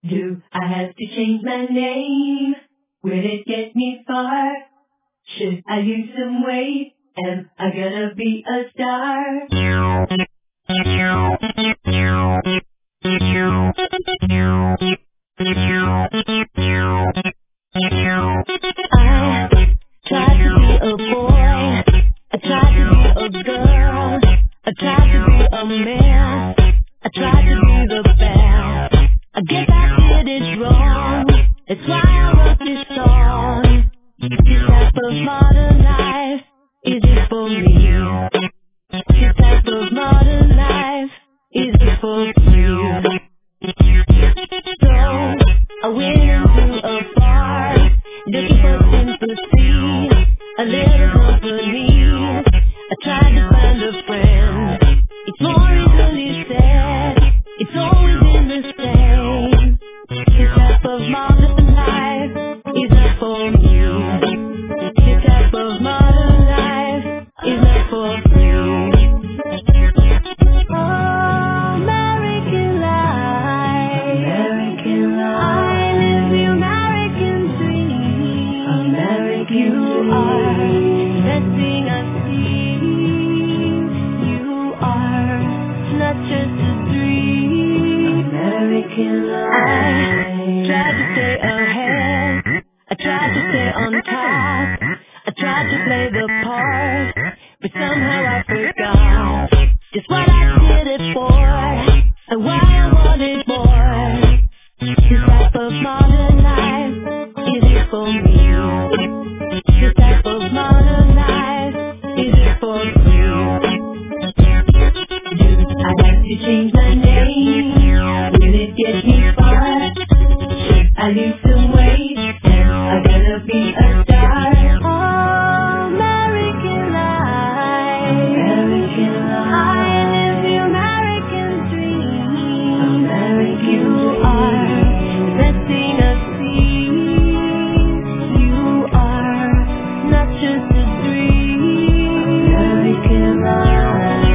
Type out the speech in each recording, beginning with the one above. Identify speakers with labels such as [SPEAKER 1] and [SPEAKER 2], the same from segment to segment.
[SPEAKER 1] Do I have to change my name? Will it get me far? Should I lose some weight? Am I gonna be a star? I tried to be a boy, I tried to be a girl, I tried to be a man, I tried to be the best. I guess I did it wrong, that's why I wrote this song. This type of modern life, is it for me? This type of modern life, is it for you? So, I went into a bar, looking for sympathy, a little company. I tried to find a friend. It's more easily said, it's always been the same. This type of modern life, is not for you. This type of modern life, is not for you. American life, American life. I live the American dream. American you are that thing I see. You are not just a dream. American life. I tried to stay ahead. I tried to stay on top. I tried to play the part, but somehow I forgot just what I did it for, and why I wanted more. This type of modern life, is it for me? This type of modern life, is it for you? Do I have to change my name? Will it get me far? Should I lose some weight? Am I gonna be a star? American life, American life. I live the American dream. American you are that thing I see. You are not just a dream. American life.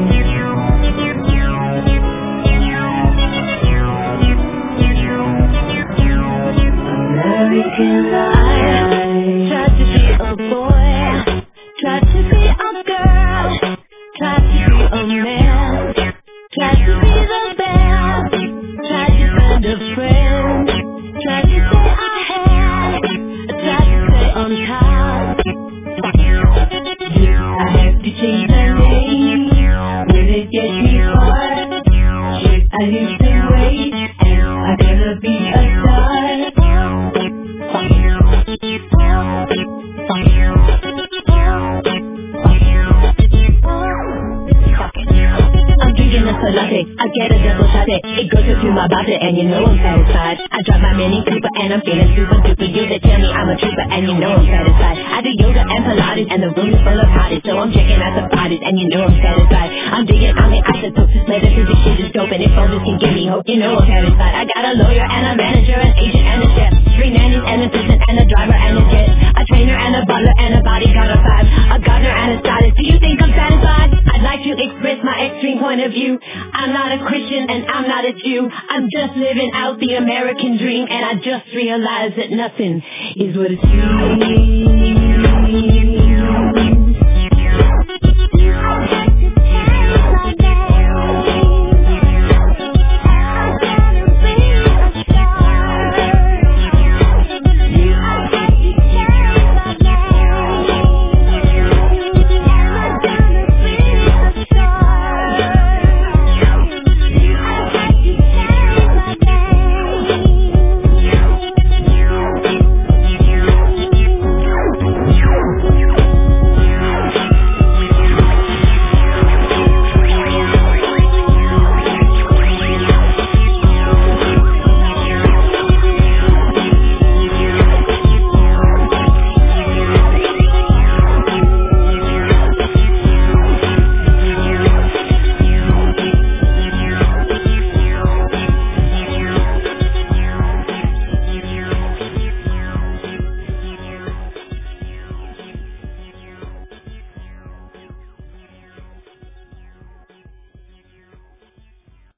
[SPEAKER 1] American life. Tried to be a boy, tried to be a girl, tried to be a man, tried to be the best, tried to find a friend, tried to say I had, tried to stay on top. Do I have to change my name? Will it get me far? Should I lose some weight? Am I gonna be a star? I'm drinking a latte, I get a double shot it goes into my body and you know I'm satisfied. I drop my Mini Cooper and I'm feeling super duper. You that tell me I'm a trooper and you know I'm satisfied. I do yoga and Pilates and the room is full of hotties, so I'm checking out the bodies and you know I'm satisfied. I'm digging on the isotopes, later through this shit is dope, and if others can give me hope, you know I'm satisfied. I got a lawyer and a manager, an agent and a chef, 3 nannies, an assistant and a driver and a jet, a trainer and a butler and a bodyguard of 5, a gardener and a stylist. Do you think I'm satisfied? I'd like to express my extreme point of view. I'm not a Christian and I'm not a Jew. I'm just living out the American dream, and I just realized that nothing is what it seems.